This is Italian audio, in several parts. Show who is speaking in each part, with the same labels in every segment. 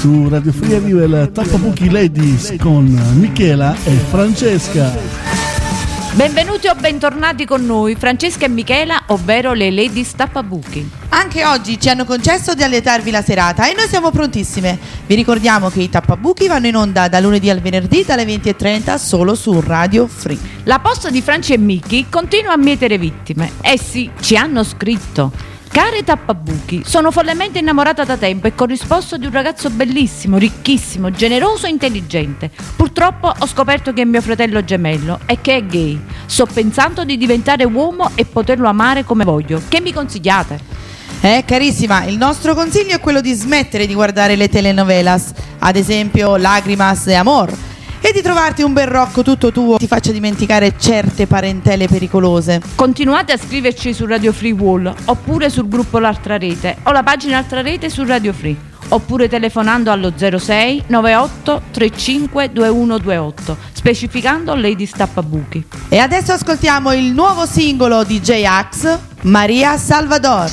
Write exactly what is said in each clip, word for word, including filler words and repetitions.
Speaker 1: Su Radio Free arriva il Tappabuchi Ladies con Michela e Francesca.
Speaker 2: Benvenuti o bentornati con noi, Francesca e Michela, ovvero le Ladies Tappabuchi.
Speaker 3: Anche oggi ci hanno concesso di allietarvi la serata e noi siamo prontissime. Vi ricordiamo che i Tappabuchi vanno in onda da lunedì al venerdì dalle venti e trenta solo su Radio Free.
Speaker 2: La posta di Franci e Michi continua a mietere vittime. Eh sì, ci hanno scritto: care Tappabuchi, sono follemente innamorata da tempo e con risposto di un ragazzo bellissimo, ricchissimo, generoso e intelligente. Purtroppo ho scoperto che è mio fratello gemello e che è gay. Sto pensando di diventare uomo e poterlo amare come voglio. Che mi consigliate?
Speaker 3: Eh, carissima, il nostro consiglio è quello di smettere di guardare le telenovelas, ad esempio Lágrimas de Amor, e di trovarti un bel rocco tutto tuo che ti faccia dimenticare certe parentele pericolose.
Speaker 2: Continuate a scriverci su Radio Free Wall, oppure sul gruppo L'Altra Rete o la pagina Altra Rete su Radio Free, oppure telefonando allo zero sei novantotto trentacinque ventuno ventotto, specificando Ladies Tappabuchi.
Speaker 3: E adesso ascoltiamo il nuovo singolo di J-Ax, Maria Salvador.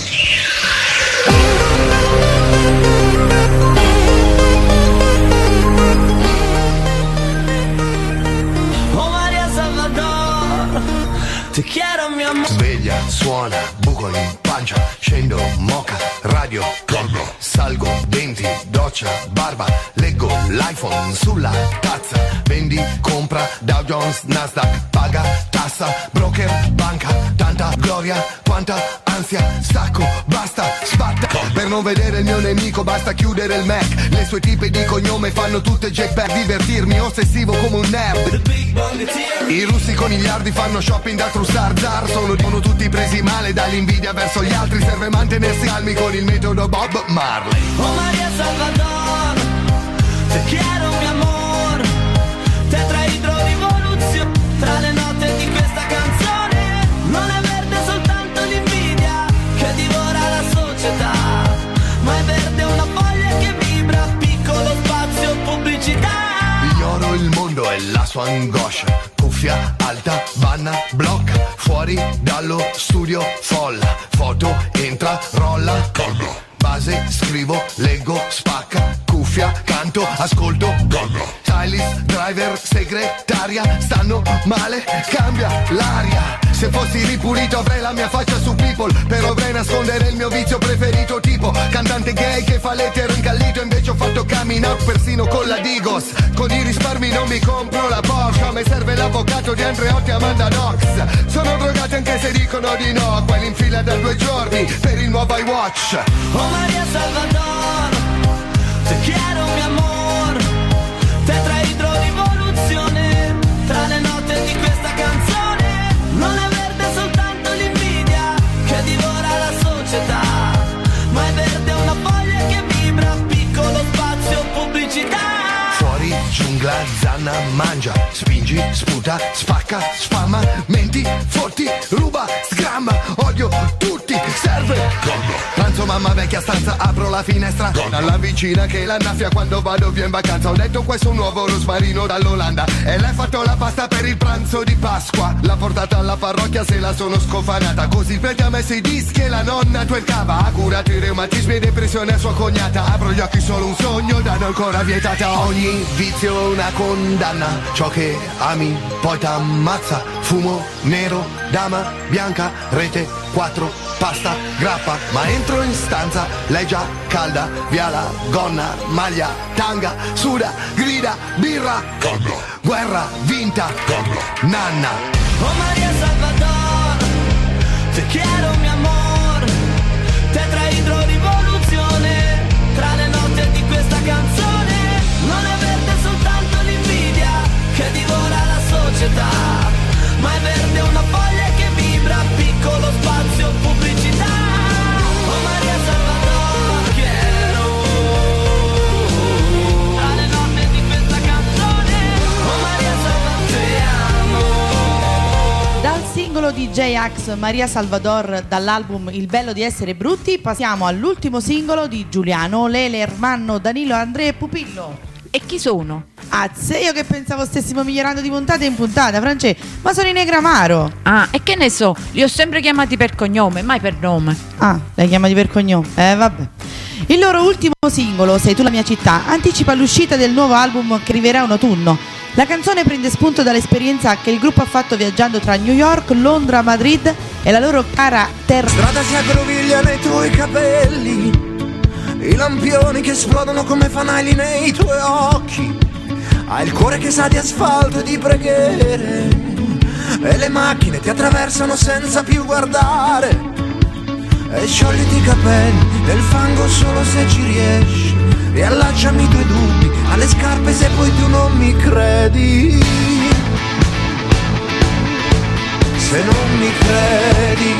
Speaker 4: Ti quiero mi amore. Sveglia, suona, buco in pancia, scendo, moca, radio, collo, salgo, denti, doccia, barba, leggo l'iPhone sulla tazza, vendi, compra, Dow Jones, Nasdaq, paga, tassa, broker, banca, tanta gloria, quanta ansia, stacco, basta, spatta, per non vedere il mio nemico basta chiudere il Mac, le sue tipe di cognome fanno tutte jackback, divertirmi ossessivo come un nerd, i russi conigliardi fanno shopping da trussardar, sono, sono tutti presi male dall'invidia verso gli altri, serve mantenersi calmi con il metodo Bob Marley. Oh Maria Salvador, te quiero mi amor, tetraidrorivoluzione, tra le note di questa canzone, non è verde soltanto l'invidia che divora la società, ma è verde una foglia che vibra, piccolo spazio pubblicità. Ignoro il mondo e la sua angoscia, cuffia alta, banna, blocca, fuori dallo studio folla, foto, entra, rolla, collo, base, scrivo, leggo, spacca, cuffia, canto, ascolto, collo, stylist, driver, segretaria, stanno male, cambia l'aria, se fossi ripulito avrei la mia faccia su People, però dovrei nascondere il mio vizio preferito, tipo cantante gay che fa l'etero incallito, invece ho fatto coming out persino con la Digos, con i risparmi non mi compro la Porsche, a me serve l'avvocato di Andreotti e Amanda Knox, sono drogati anche se dicono di no, quelli in fila da due giorni per il nuovo iWatch. Oh Maria Salvador, te quiero mi amor, tetraidrorivoluzione, tra le note di questa canzone, non è verde soltanto l'invidia che divora la società, ma è verde una foglia che vibra, piccolo spazio pubblicità. Fuori giungla, zanna, mangia, spingi, sputa, spacca, spamma, menti, forti, ruba, sgramma, odio tutti, serve collo. Pranzo mamma vecchia stanza, apro la finestra, dalla vicina che l'annaffia quando vado via in vacanza, ho detto questo è un nuovo rosmarino dall'Olanda e l'hai fatto la pasta per il pranzo di Pasqua, l'ha portata alla parrocchia se la sono scofanata, così il prete ha messo i dischi e la nonna twerkava, ha curato i reumatismi e depressione a sua cognata, apro gli occhi solo un sogno, danno ancora vietata, ogni vizio una condanna, ciò che ami poi t'ammazza, fumo nero, dama bianca, rete quattro, pasta, grappa, ma entro in stanza, lei già calda, via la gonna, maglia, tanga, suda, grida, birra, collo, guerra vinta, collo, nanna. Oh Maria Salvador, te quiero mi amor, tetraidrorivoluzione, tra le note di questa canzone, non è verde soltanto l'invidia che divora la società, ma è verde una foglia che vibra, piccolo spazio pubblicità. Oh Maria Salvador, quiero, tra le note di questa canzone, oh Maria Salvador, te amo.
Speaker 3: Dal singolo di J-Ax, Maria Salvador, dall'album Il bello di essere brutti, passiamo all'ultimo singolo di Giuliano, Lele, Ermanno, Danilo, Andrea e Pupillo.
Speaker 2: E chi sono?
Speaker 3: Azze, io che pensavo stessimo migliorando di puntata in puntata, France, ma sono i Negramaro.
Speaker 2: Ah, e che ne so, li ho sempre chiamati per cognome, mai per nome.
Speaker 3: Ah, li hai chiamati per cognome? Eh, vabbè. Il loro ultimo singolo, Sei tu la mia città, anticipa l'uscita del nuovo album che arriverà in autunno. La canzone prende spunto dall'esperienza che il gruppo ha fatto viaggiando tra New York, Londra, Madrid e la loro cara terra.
Speaker 5: Strada si aggroviglia nei tuoi capelli, i lampioni che esplodono come fanali nei tuoi occhi. Hai il cuore che sa di asfalto e di preghiere, e le macchine ti attraversano senza più guardare. E sciogliti i capelli nel fango solo se ci riesci, riallacciami i tuoi dubbi alle scarpe se poi tu non mi credi. Se non mi credi,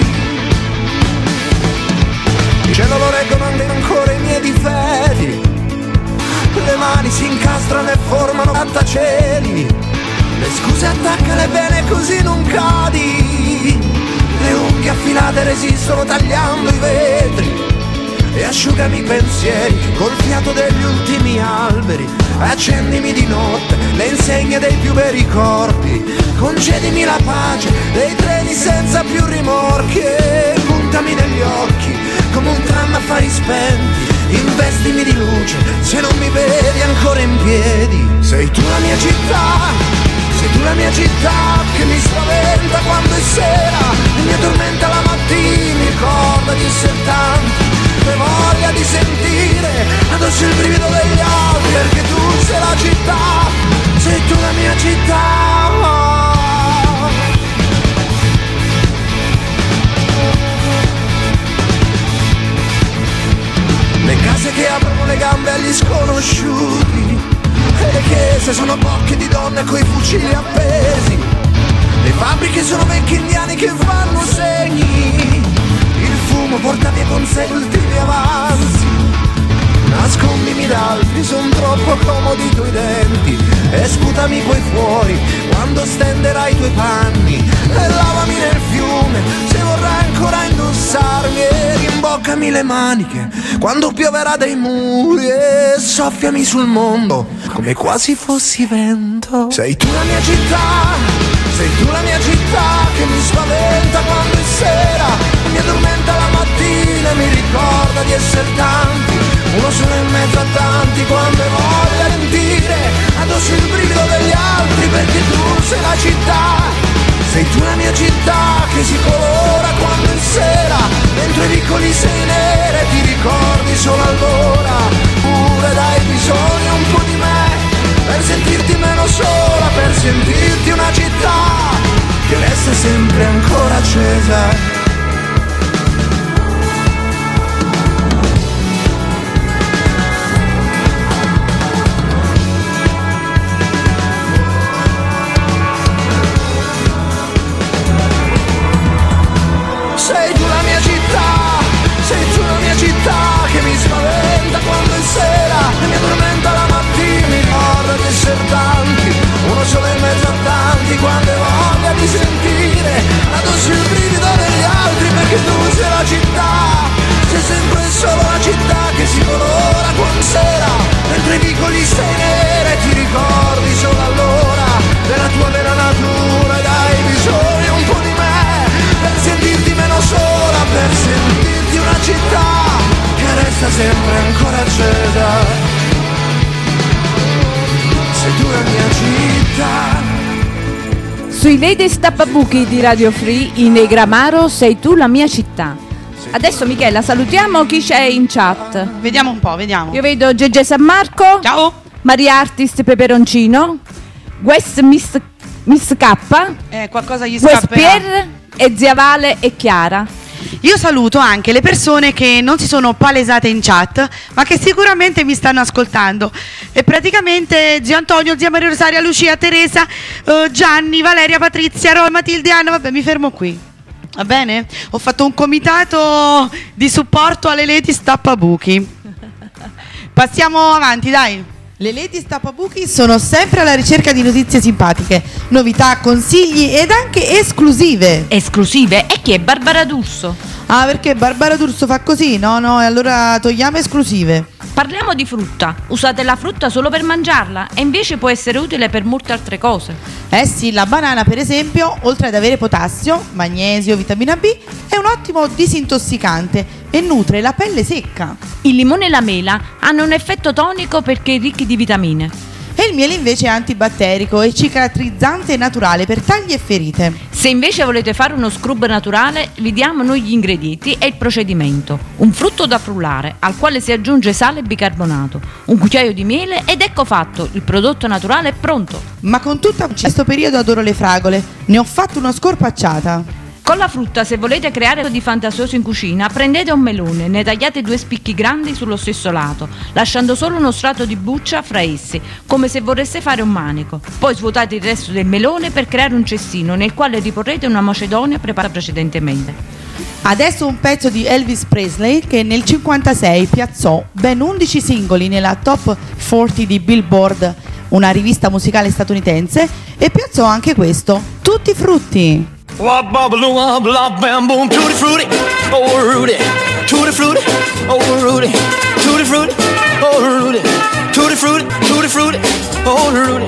Speaker 5: il cielo lo reggono ancora i miei difetti, le mani si incastrano e formano grattacieli, le scuse attaccale bene così non cadi, le unghie affilate resistono tagliando i vetri, e asciugami i pensieri col fiato degli ultimi alberi, accendimi di notte le insegne dei più bei ricordi, concedimi la pace dei treni senza più rimorchi, e puntami negli occhi come un tram a fari spenti, investimi di luce se non mi vedi ancora in piedi. Sei tu la mia città, sei tu la mia città che mi spaventa quando è sera e mi addormenta la mattina, mi ricorda di essere tanti, e voglia di sentire addosso il brivido degli altri, perché tu sei la città, sei tu la mia città. Le case che aprono le gambe agli sconosciuti, e le chiese sono bocche di donne coi fucili appesi, le fabbriche sono vecchi indiani che fanno segni, il fumo porta via con sé gli ultimi avanzi, nascondimi da altri, son troppo comodi i tuoi denti, e sputami poi fuori quando stenderai i tuoi panni, e lavami nel fiume se vorrai ancora indossarmi, e rimboccami le maniche quando pioverà dai muri, e soffiami sul mondo come quasi fossi vento. Sei tu la mia città, sei tu la mia città che mi spaventa quando è sera, mi addormenta la mattina e mi ricorda di essere tanti, uno solo in mezzo a tanti, quando hai voglia di sentire addosso il brivido degli altri, perché tu sei la città, sei tu la mia città che si colora quando è sera, dentro i vicoli sei nere, ti ricordi solo allora, pure dai bisogno un po' di me, per sentirti meno sola, per sentirti una città che resta sempre ancora accesa. Sei tu la mia città, sei tu la mia città che mi spaventa quando è sera e mi addormenta la mattina, mi ricorda di essere tanti, uno solo in mezzo a tanti, quando hai voglia di sentire addosso il brivido degli altri, perché tu sei la città, sei sempre solo la città che si colora quando sera, mentre i vicoli sei nere, ti ricordi solo allora della tua vera natura, e dai bisogno un po' di me, per sentirti meno sola, per sentirti una città che resta sempre ancora accesa. Sei tu la mia città.
Speaker 2: Sui Ladies Tappabuchi di Radio Free, in Negramaro, sei tu la mia città. Adesso Michela, salutiamo chi c'è in chat.
Speaker 3: Vediamo un po', vediamo.
Speaker 2: Io vedo Gege San Marco.
Speaker 3: Ciao.
Speaker 2: Maria Artist Peperoncino. West Miss, Miss K.
Speaker 3: Eh, qualcosa gli
Speaker 2: West
Speaker 3: scapperà.
Speaker 2: Pierre e Zia Vale e Chiara.
Speaker 3: Io saluto anche le persone che non si sono palesate in chat, ma che sicuramente mi stanno ascoltando. E praticamente zio Antonio, zia Maria Rosaria, Lucia, Teresa, eh, Gianni, Valeria, Patrizia, Roma, Matilde, Anna. Vabbè, mi fermo qui. Va bene? Ho fatto un comitato di supporto alle Ladies Tappabuchi. Passiamo avanti, dai. Le Ladies Tappabuchi sono sempre alla ricerca di notizie simpatiche, novità, consigli ed anche esclusive.
Speaker 2: Esclusive? E chi è Barbara D'Urso?
Speaker 3: Ah, perché Barbara D'Urso fa così? No, no, e allora togliamo esclusive.
Speaker 2: Parliamo di frutta. Usate la frutta solo per mangiarla e invece può essere utile per molte altre cose.
Speaker 3: Eh sì, la banana per esempio, oltre ad avere potassio, magnesio, vitamina B, è un ottimo disintossicante e nutre la pelle secca.
Speaker 2: Il limone e la mela hanno un effetto tonico perché ricchi di vitamine.
Speaker 3: E il miele invece è antibatterico e cicatrizzante naturale per tagli e ferite.
Speaker 2: Se invece volete fare uno scrub naturale, vi diamo noi gli ingredienti e il procedimento. Un frutto da frullare, al quale si aggiunge sale e bicarbonato, un cucchiaio di miele ed ecco fatto, il prodotto naturale è pronto.
Speaker 3: Ma con tutto questo periodo adoro le fragole, ne ho fatto una scorpacciata.
Speaker 2: Con la frutta, se volete creare di fantasioso in cucina, prendete un melone, ne tagliate due spicchi grandi sullo stesso lato, lasciando solo uno strato di buccia fra essi, come se vorreste fare un manico. Poi svuotate il resto del melone per creare un cestino nel quale riporrete una macedonia preparata precedentemente.
Speaker 3: Adesso un pezzo di Elvis Presley che nel cinquantasei piazzò ben undici singoli nella top quaranta di Billboard, una rivista musicale statunitense, e piazzò anche questo, Tutti frutti.
Speaker 5: Wop bubble wop lop bam boom tutti frutti, oh Rudy, tutti frutti, oh Rudy, tutti frutti, oh Rudy, tutti frutti, tutti frutti, oh Rudy.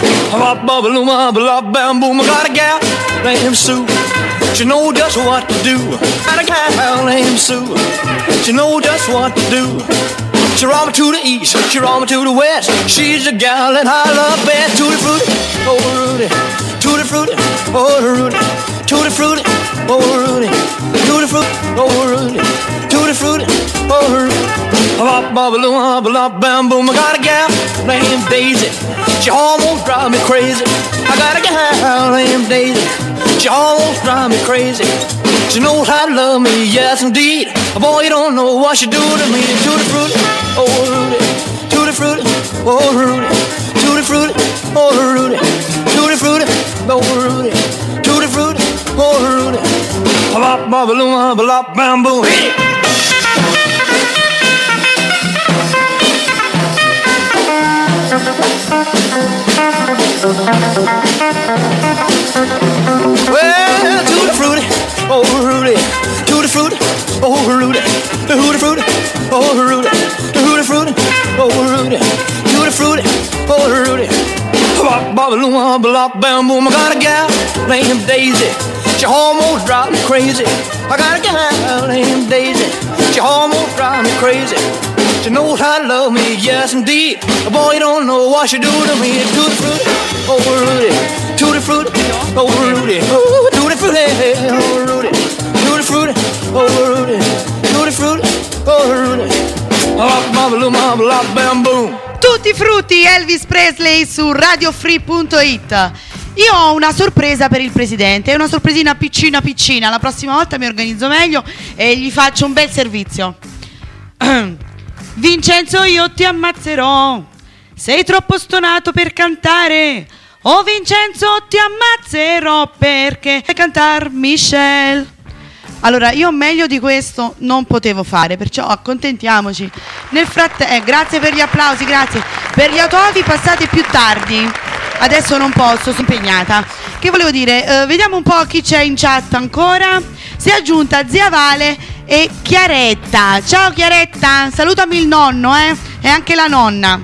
Speaker 5: Wop bubble wop lop bam boom, I got a gal named Sue, she know just what to do. Got a gal named Sue, she know just what to do. She roll me to the east, she roll me to the west. She's a gal that I love best. Tutti frutti, oh Rudy, tutti frutti, oh Rudy. Tutti frutti, oh Rudy, tutti frutti, oh Rudy, tutti frutti, oh Rudy. Bop bubble wop lop bam boom, I got a gal named Daisy, she almost drives me crazy. I got a gal named Daisy, she almost drives me crazy. She knows how to love me, yes indeed. Boy, you don't know what she do to me. Tutti frutti, oh Rudy, tutti frutti, oh Rudy, tutti frutti, oh Rudy, tutti frutti, oh Rudy, tutti frutti. Oh Rudy, bop bop bop bop bam boom, hit it. Well, tutti frutti, oh Rudy, tutti frutti, oh Rudy, tutti frutti, oh Rudy, tutti frutti, oh Rudy, tutti frutti, oh Rudy. Bop bop bop bop bam boom, I got a gal named Daisy. She almost drives me crazy. I got a gal named Daisy. She almost drives me crazy. She knows how to love me, yes indeed. Boy, you don't know what she do to me. Tutti frutti, oh Rudy, tutti frutti, oh Rudy, oh tutti frutti, oh Rudy, tutti frutti, oh Rudy, tutti frutti, oh Rudy. Bop bop bop bop bam boom.
Speaker 3: Tutti frutti, Elvis Presley su radio free punto it. Io ho una sorpresa per il presidente, è una sorpresina piccina piccina, la prossima volta mi organizzo meglio e gli faccio un bel servizio. Vincenzo, io ti ammazzerò, sei troppo stonato per cantare. Oh Vincenzo, ti ammazzerò perché fai cantar Michelle. Allora, io meglio di questo non potevo fare, perciò accontentiamoci. Nel frattempo, eh, grazie per gli applausi, grazie. Per gli autografi passate più tardi. Adesso non posso, sono impegnata. Che volevo dire, eh, vediamo un po' chi c'è in chat ancora. Si è aggiunta Zia Vale e Chiaretta. Ciao Chiaretta, salutami il nonno, eh, e anche la nonna.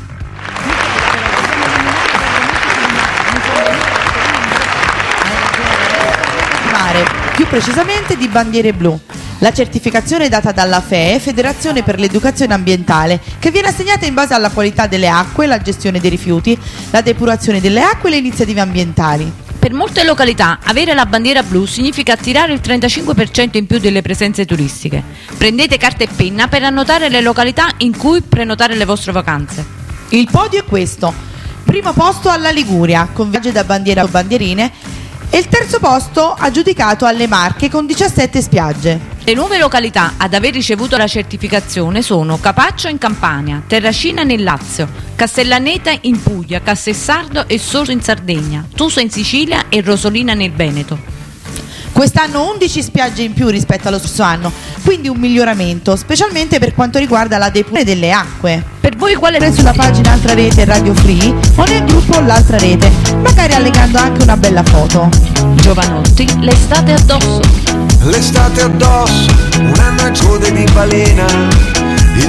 Speaker 3: Più precisamente di bandiere blu. La certificazione è data dalla F E E, Federazione per l'Educazione Ambientale, che viene assegnata in base alla qualità delle acque, la gestione dei rifiuti, la depurazione delle acque e le iniziative ambientali.
Speaker 2: Per molte località avere la bandiera blu significa attirare il trentacinque per cento in più delle presenze turistiche. Prendete carta e penna per annotare le località in cui prenotare le vostre vacanze.
Speaker 3: Il podio è questo. Primo posto alla Liguria, con viaggi da bandiera o bandierine, e il terzo posto aggiudicato alle Marche con diciassette spiagge.
Speaker 2: Le nuove località ad aver ricevuto la certificazione sono Capaccio in Campania, Terracina nel Lazio, Castellaneta in Puglia, Cassessardo e Sorso in Sardegna, Tusa in Sicilia e Rosolina nel Veneto.
Speaker 3: Quest'anno undici spiagge in più rispetto allo scorso anno, quindi un miglioramento, specialmente per quanto riguarda la depurazione delle acque.
Speaker 2: Per voi quale
Speaker 3: è sulla pagina Altra Rete Radio Free o nel gruppo L'Altra Rete, magari allegando anche una bella foto.
Speaker 2: Giovanotti, l'estate addosso.
Speaker 6: L'estate addosso, un anno a code di balena, il cielo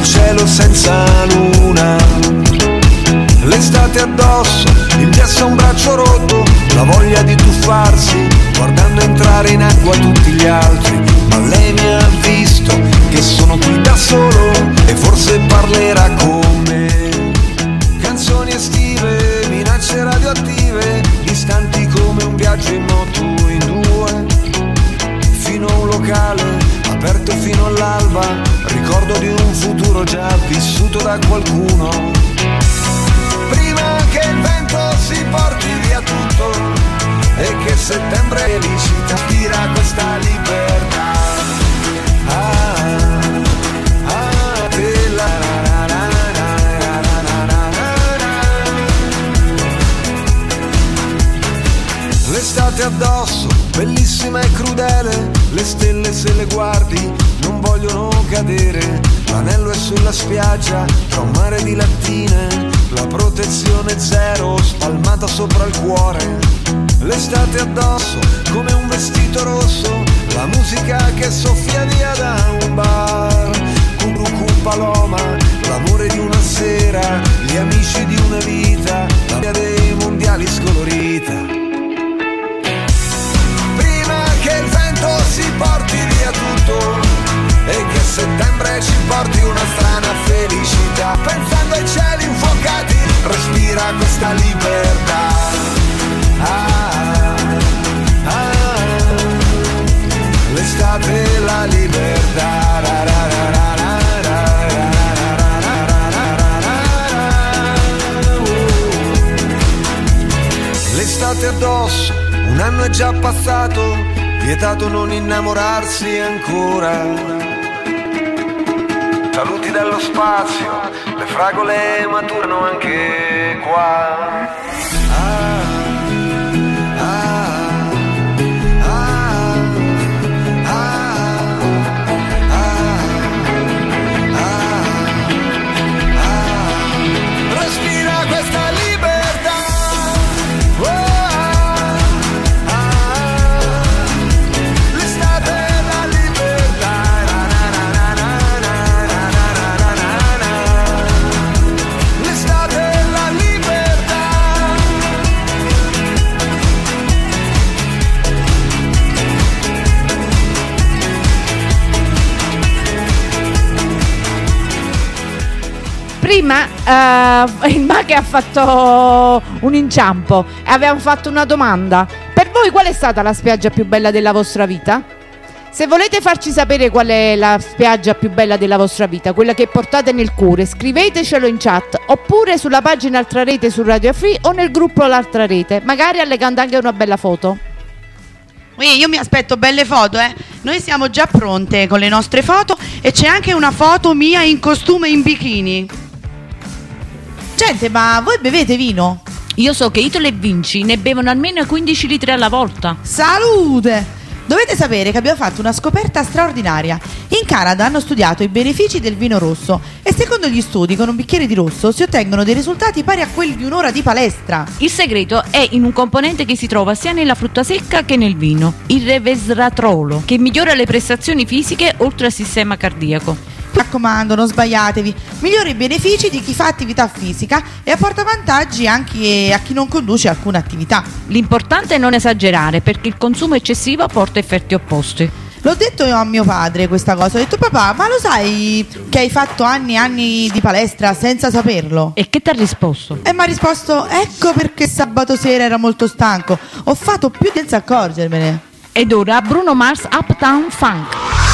Speaker 5: cielo senza luna. L'estate addosso, impiassa un braccio rotto, la voglia di tuffarsi, guardando entrare in acqua tutti gli altri. Ma lei mi ha visto che sono qui da solo e forse parlerà con me. Canzoni estive, minacce radioattive, istanti come un viaggio in moto in due. Fino a un locale, aperto fino all'alba, ricordo di un futuro già vissuto da qualcuno. Prima che il vento si porti via tutto e che settembre felicità tira questa libertà. Ah, ah, te la, la, la, la, la, la, la. L'estate addosso, bellissima e crudele, le stelle se le guardi non vogliono cadere. L'anello è sulla spiaggia, tra un mare di lattine, la protezione zero spalmata sopra il cuore. L'estate addosso come un vestito rosso, la musica che soffia via da un bar. Curucu Paloma, l'amore di una sera, gli amici di una vita, la via dei mondiali scolorita. Prima che il vento si porti via tutto e che settembre ci porti una strana felicità. Pensando ai cieli infuocati, respira questa libertà. Ah, ah, l'estate e la libertà. Ra, ra, ra, ra, ra, ra, ra, ra, ra, ra. L'estate addosso, un anno è già passato, vietato non innamorarsi ancora. Saluti dallo spazio, le fragole maturano anche qua. Ah, ah, ah, ah, ah, ah. Respira questa libertà. Oh, ah, ah. L'estate è la libertà. L'estate è la libertà.
Speaker 2: Prima eh, il Mache ha fatto un inciampo e avevamo fatto una domanda. Per voi qual è stata la spiaggia più bella della vostra vita? Se volete farci sapere qual è la spiaggia più bella della vostra vita, quella che portate nel cuore, scrivetecelo in chat oppure sulla pagina Altra Rete su Radio Free o nel gruppo L'Altra Rete, magari allegando anche una bella foto.
Speaker 3: Ui, io mi aspetto belle foto, eh. Noi siamo già pronte con le nostre foto e c'è anche una foto mia in costume in bikini. Gente, ma voi bevete vino?
Speaker 2: Io so che Italo e Vinci ne bevono almeno quindici litri alla volta.
Speaker 3: Salute! Dovete sapere che abbiamo fatto una scoperta straordinaria. In Canada hanno studiato i benefici del vino rosso e secondo gli studi con un bicchiere di rosso si ottengono dei risultati pari a quelli di un'ora di palestra.
Speaker 2: Il segreto è in un componente che si trova sia nella frutta secca che nel vino, il resveratrolo, che migliora le prestazioni fisiche oltre al sistema cardiaco.
Speaker 3: Mi raccomando, non sbagliatevi. Migliora i benefici di chi fa attività fisica e apporta vantaggi anche a chi non conduce alcuna attività.
Speaker 2: L'importante è non esagerare perché il consumo eccessivo porta effetti opposti.
Speaker 3: L'ho detto io a mio padre questa cosa. Ho detto: papà, ma lo sai che hai fatto anni e anni di palestra senza saperlo?
Speaker 2: E che ti ha risposto?
Speaker 3: E mi ha risposto: ecco perché sabato sera era molto stanco. Ho fatto più senza accorgermene.
Speaker 2: Ed ora Bruno Mars, Uptown Funk.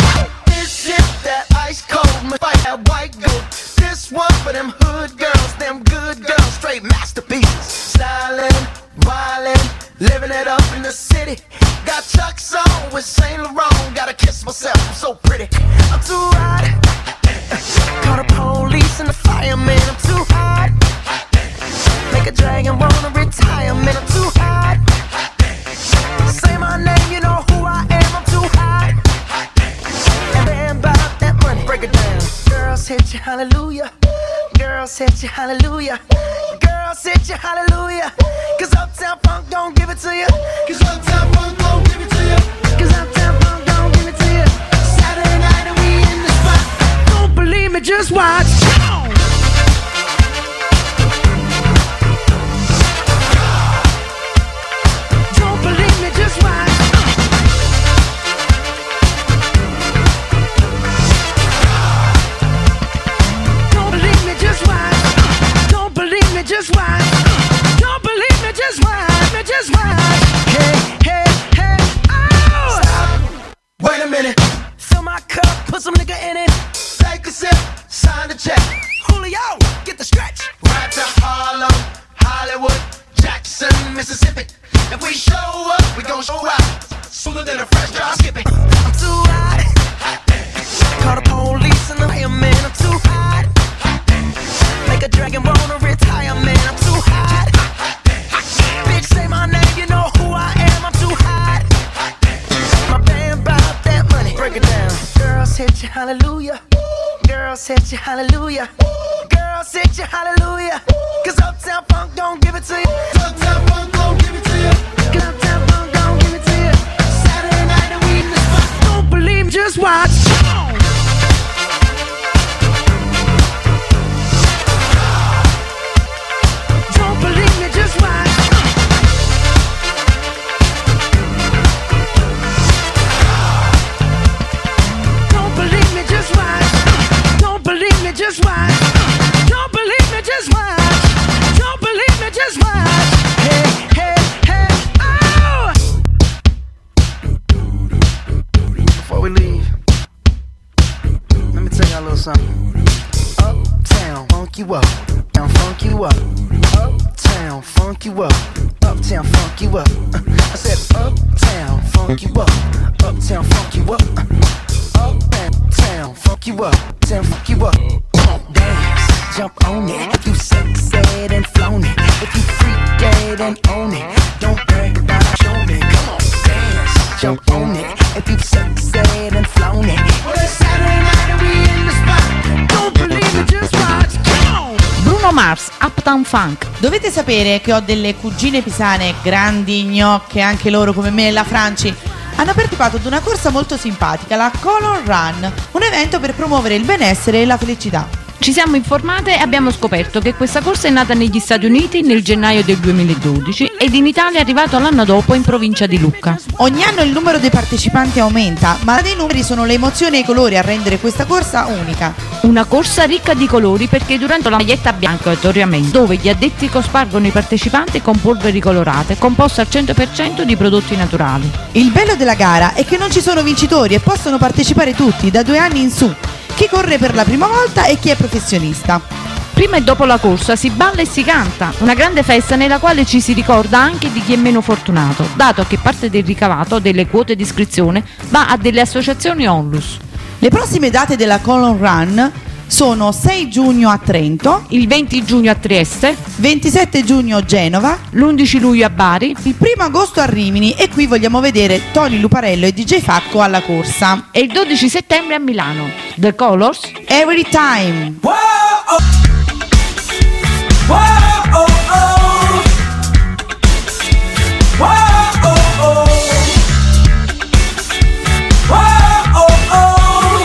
Speaker 6: Ice cold, fight that white goat. This one for them hood girls, them good girls, straight masterpieces. Stylin', wildin', living it up in the city. Got Chuck's on with Saint Laurent. Gotta kiss myself, I'm so pretty. I'm too hot. Call the police and the fireman. I'm too hot. Make a dragon wanna retire, man. I'm too hot. Say my name, you know who I am. I'm too hot. And man, about that money, break it down. Girls hit you, hallelujah. Girls hit you, hallelujah. Girls hit you, hallelujah. Cause Uptown Funk don't give it to you. Cause Uptown Funk don't give it to you. Cause Uptown Funk don't give it to you. Saturday night and we in the spot. Don't believe me, just watch. Girls hit you hallelujah. Girls hit you hallelujah. Cause Uptown Funk don't give it to you. Uptown Funk don't give it to you. Cause Uptown Funk don't give it to you. Saturday night and we in the spot. Don't believe me, just watch. Don't believe me, just watch. Don't believe me, just watch. Don't believe me, just watch. Don't believe me, just watch. Don't believe me, just watch. Hey, hey, hey, oh! Before we leave, let me tell y'all a little something. Uptown, funk you up. Down, funk you up. Uptown, funk you up. Uptown, funk you up. I said uptown, funk you up. Uptown, funk you up. Uptown, funk you up. Uptown, funk you up. Dance, jump on it. If you sexed and flown it. If you freak dead and own it. Don't brag about it, show me. Come on, dance, jump on it. If you sexed and flown it. Well, it's Saturday night and we in the spot. Don't believe it, just watch. Come on.
Speaker 2: Bruno Mars, Uptown Funk.
Speaker 3: Dovete sapere che ho delle cugine pisane grandi, gnocche, anche loro come me, la Franci. Hanno partecipato ad una corsa molto simpatica, la Color Run, un evento per promuovere il benessere e la felicità.
Speaker 2: Ci siamo informate e abbiamo scoperto che questa corsa è nata negli Stati Uniti nel gennaio del duemiladodici ed in Italia è arrivato l'anno dopo in provincia di Lucca.
Speaker 3: Ogni anno il numero dei partecipanti aumenta, ma dei numeri sono le emozioni e i colori a rendere questa corsa unica.
Speaker 2: Una corsa ricca di colori perché durante la maglietta bianca aleatoriamente, dove gli addetti cospargono i partecipanti con polveri colorate, composta al cento per cento di prodotti naturali.
Speaker 3: Il bello della gara è che non ci sono vincitori e possono partecipare tutti, da due anni in su. Chi corre per la prima volta e chi è professionista.
Speaker 2: Prima e dopo la corsa si balla e si canta, una grande festa nella quale ci si ricorda anche di chi è meno fortunato, dato che parte del ricavato delle quote di iscrizione va a delle associazioni onlus.
Speaker 3: Le prossime date della Color Run sono sei giugno a Trento,
Speaker 2: il venti giugno a Trieste,
Speaker 3: ventisette giugno a Genova,
Speaker 2: l'undici luglio a Bari,
Speaker 3: il primo agosto a Rimini e qui vogliamo vedere Tony Luparello e D J Facco alla corsa.
Speaker 2: E il dodici settembre a Milano. The Colors,
Speaker 3: Every Time.
Speaker 5: Whoa, oh. Whoa, oh, oh. Whoa, oh, oh. Whoa, oh, oh.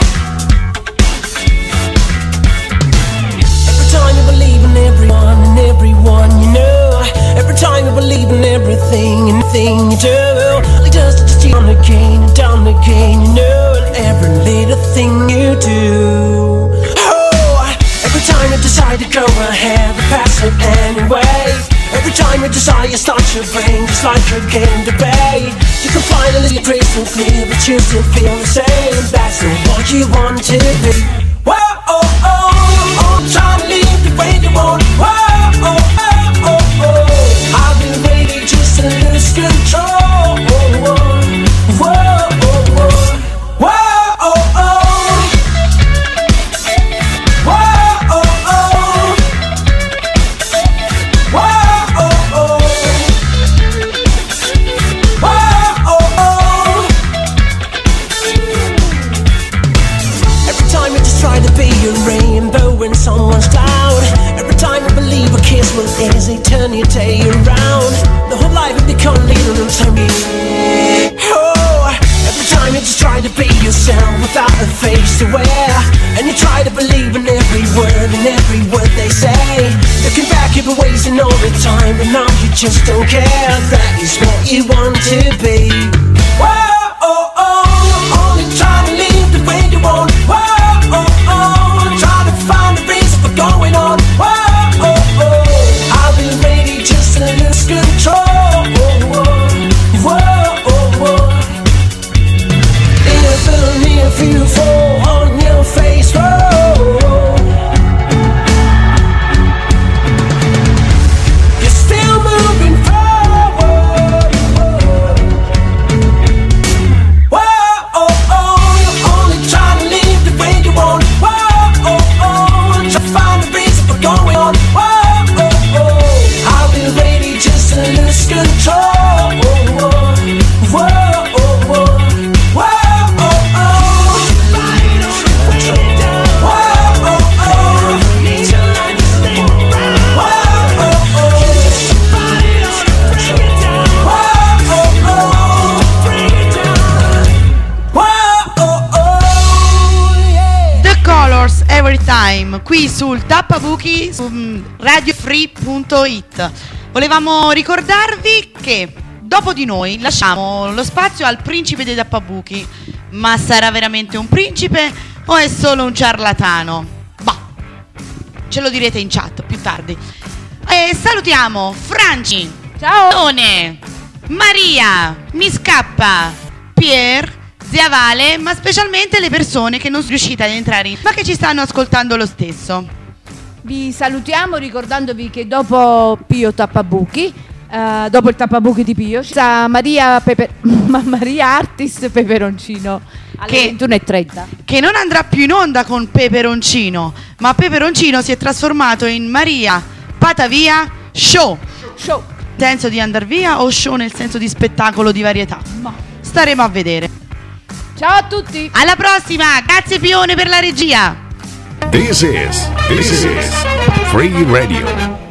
Speaker 5: Every time you believe in everyone and everyone you know. Every time you believe in everything and thing you do. It does it just on again and down again, you know. Every little thing you do. Oh, every time you decide to go ahead and pass it anyway. Every time you desire starts your brain just like a game debate. You can finally see crystal clear, but you still feel the same. That's not what you want to be. Whoa, oh, oh, oh, try to live the way you want. Whoa, oh, oh, oh, oh, I've been waiting just to lose control. Whoa, whoa, whoa, whoa, whoa. Whoa, oh, oh. Whoa, oh, oh. Whoa, oh, oh. Whoa, oh, oh. Every time you just try to be a rainbow in someone's cloud. Every time you believe a kiss will easily turn your day around. The whole life will become a little untimely. Oh, every time you just try to be yourself without a face to wear. And you try to believe in every word and every word they say. Looking back, you've been wasting all the time, but now you just don't care. That is what you want to be. Whoa, oh, oh, only try to live the way you want. Whoa, oh, oh, try to find a reason for going on. Whoa, oh, oh, I've been ready just to lose control. Whoa, whoa, whoa, whoa. Even if you fall on your face, whoa, you're still moving forward.
Speaker 3: Girls Every Time, qui sul Tappabuchi su mm, radiofree punto it. Volevamo ricordarvi che dopo di noi lasciamo lo spazio al principe dei Tappabuchi. Ma sarà veramente un principe o è solo un ciarlatano? Bah, ce lo direte in chat più tardi. E salutiamo Franci,
Speaker 2: Ciao.
Speaker 3: Tone, Maria, mi scappa, Pier, Zia Vale, ma specialmente le persone che non sono riuscite ad entrare in, ma che ci stanno ascoltando lo stesso.
Speaker 2: Vi salutiamo ricordandovi che dopo Pio Tappabuchi, eh, dopo il Tappabuchi di Pio, ci sta Maria, Pepe- Maria Artis Peperoncino alle
Speaker 3: Che-
Speaker 2: ventuno e trenta.
Speaker 3: Che non andrà più in onda con Peperoncino, ma Peperoncino si è trasformato in Maria Patavia Show.
Speaker 2: Show.
Speaker 3: Senso di andar via o show nel senso di spettacolo di varietà?
Speaker 2: Ma.
Speaker 3: Staremo a vedere.
Speaker 2: Ciao a tutti.
Speaker 3: Alla prossima, grazie Pione per la regia.
Speaker 7: This is, this is Free Radio.